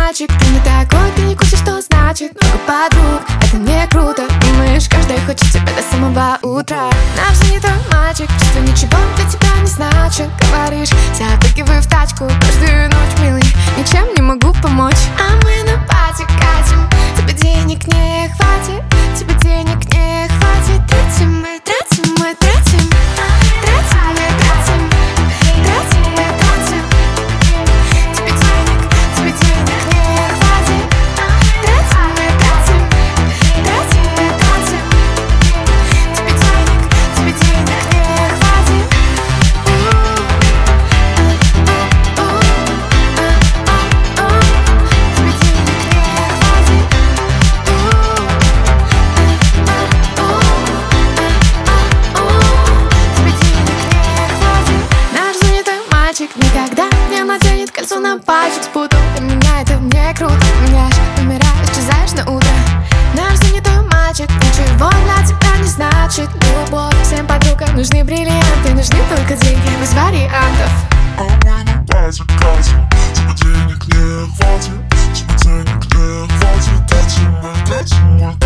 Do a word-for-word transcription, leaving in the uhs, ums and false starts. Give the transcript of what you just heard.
мальчик, ты не такой, ты не курсе, что значит много подруг. Это не круто, думаешь, каждый хочет тебя до самого утра. Наш же не твой мальчик, чувства ничего для тебя не значит. Говоришь, запрыгивай в тачку каждую ночь, милый, ничем не могу помочь. А мы на пати катим, тебе денег не хватит, тебе денег не хватит. Тратим мы, тратим мы, тратим, тратим мы, тратим, тратим мы, тратим. Тебе денег, тебе денег не хватит. Тратим мы, тратим, тратим мы, тратим. Тебе денег, тебе денег не хватит. Тебе денег не хватит. Тебе денег не хватит. Наш занятой мальчик никогда не наденет кольцо на пальчик, спутал. Для меня это не круто, меняешь, умираешь, исчезаешь на утро. Наш занятой мальчик ничего для тебя не значит. Любовь всем подругам нужны бриллианты, нужны только деньги без вариантов. А мы на пати катим, тебе денег не хватит, тебе денег не хватит. Тратим мы, тратим мы,